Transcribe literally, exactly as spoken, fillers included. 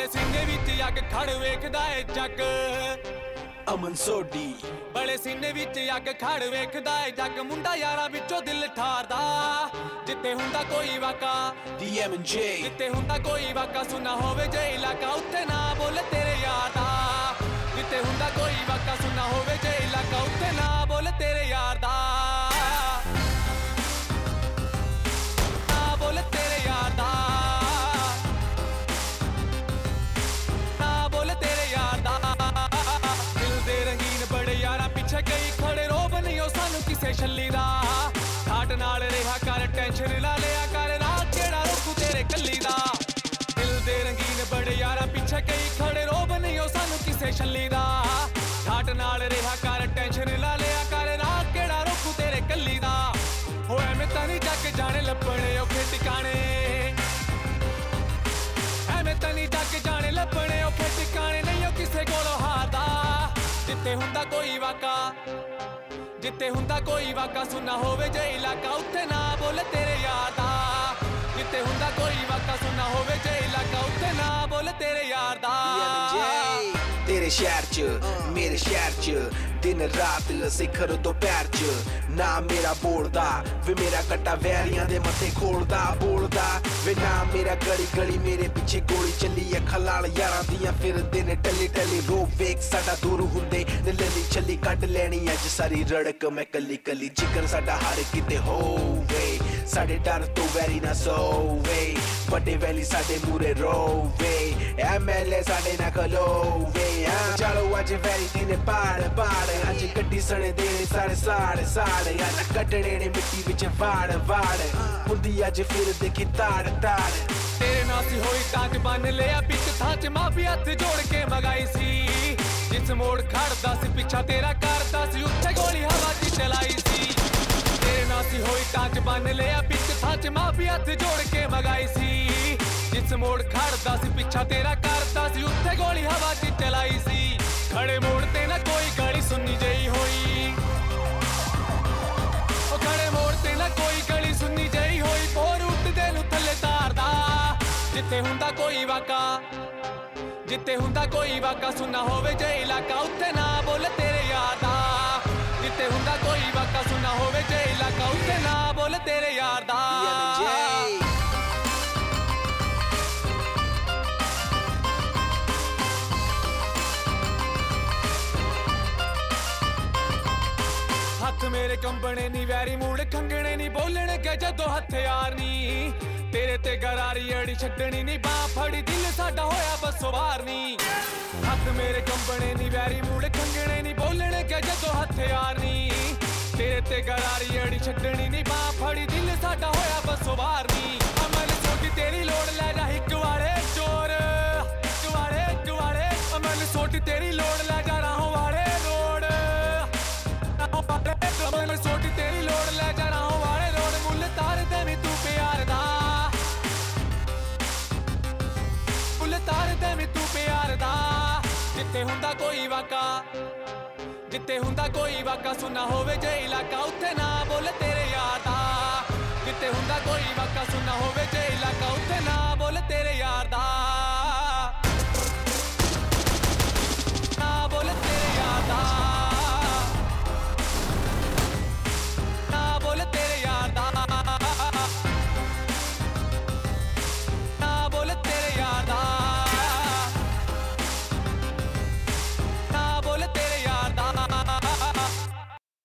सीने विच अग खड़ वेखदा ए जग अमन सोडी बड़े सीने विच अग खड़ वेखदा ए जग मुंडा यारा विचों दिल ठारदा जिथे हुंदा कोई वाका डी एम एंड जे जिथे हुंदा कोई वाका सुना होवे जे इलाका उत्थे ना बोले तेरे यार दा जिथे हुंदा कोई वाका सुना होवे जे इलाका उत्थे ना बोले तेरे यार दा ना बोले तेरे यार दा ना बोले तेरे यार दा दिल दे रंगीन बड़े यारा पिछे कई खड़े रोब नहीं ओ सानू किसे छल्ली दा ठाट नाल रहा कर टेंशन ला लिया कर राह केड़ा रोकू तेरे कल्ली दा दिल दे रंगीन बड़े यारा पिछे कई खड़े रोब नहीं ओ सानू किसे छल्ली दा ठाट नाल रहा कर टेंशन ला लिया कर राह केड़ा रोकू तेरे कल्ली दा हो एवें तां नहीं जग जाने लपणे औखे टिकाणे एवें तां नहीं जग जाने लपणे औखे टिकाणे नहीं ओ किसे कोलों हारदा जिथे हुंदा कोई वाका जिथे हुंदा कोई वाका सुना होवे जे इलाका उत्थे ना बोले तेरे यार दा जिथे हुंदा कोई वाका सुना होवे जे इलाका उत्थे ना बोले तेरे यार दा तेरे शहर च मेरे शहर च दिन रात सिखर दोपहर च ना मेरा बोलदा वे मेरा कट्टा वैरियां दे मथे खोलदा बोलदा वे ना मेरा गली गली मेरे पीछे गोली चली अखां लाल यारां दियां फिरदे ने टली टली रोक वेख साडा दूर हुंदे ने लली छली कट लैनी अज सारी रड़क मैं कली कली जिगर साडा हर किते होवे साडे डर तो वैरी ना सोवे बड़े वैली साडे मूरे रोवे एम एल ए साडे ना खलोवे चलो अज वैरी दिन पाड़ पाड़ अज गड्डी सड़े दे सारे साड़ साड़ अज कटड़े ने मिट्टी विच वाड़ वाड़ हुंदी अज फिर देखी ताड़ ताड़ तेरे नाल सी होई ताज बन लिया बिच थां च माफी हथ जोड़ के मगाई सी जिस मोड़ खड़दा सी पिछा तेरा करदा सी उत्थे गोली हवा च चलाई सी तेरे नाल सी होई ताज बन लिया बिच थां च माफी हथ जोड़ के मगाई सी जिस मोड़ खड़दा सी पिछा तेरा करदा सी उत्थे गोली हवा च चलाई सी खड़े मोड़ ते ना कोई गली सुन्नी जई होई ओ खड़े मोड़ ते ना कोई गली सुन्नी जई होई पोर उठदे नु थल्ले तारदा जिथे हुंदा कोई वाका जिथे हुंदा कोई वाका सुना होवे जे इलाका उत्थे ना बोले तेरे यार दा जिथे हुंदा कोई वाका सुना होवे जे इलाका उत्थे ना बोले तेरे यार दा हथ मेरे कंबने नी वैरी मूड़ खंगने नी बोलने के जदों हथियार नी तेरे ते गरारी अड़ी छड्डनी नी बां फड़ी दिल साडा होया बसो वार नी हथ मेरे कंबने नी वैरी मूड़ खंगने नी बोलने के जदों हथियार नी तेरे ते गरारी अड़ी छड्डनी नी बां फड़ी दिल साडा होया बसो वार नी अमल सोटी तेरी लोड़ लै जा हिक वाले चोर हिक वाले हिक वाले अमल सोटी तेरी लोड़ लै जा राहों वाले रोड अमल सोटी तेरी लोड़ लै जा राहों वाले रोड मुल तार देवी तू प्यार दा मुल तार देवी तू प्यार दा जिथे हुंदा कोई वाका जिथे हुंदा कोई वाका सुना होवे जे इलाका उत्थे ना बोले तेरे यार दा जिथे हुंदा कोई वाका सुना होवे जे इलाका उत्थे ना बोले तेरे यार दा।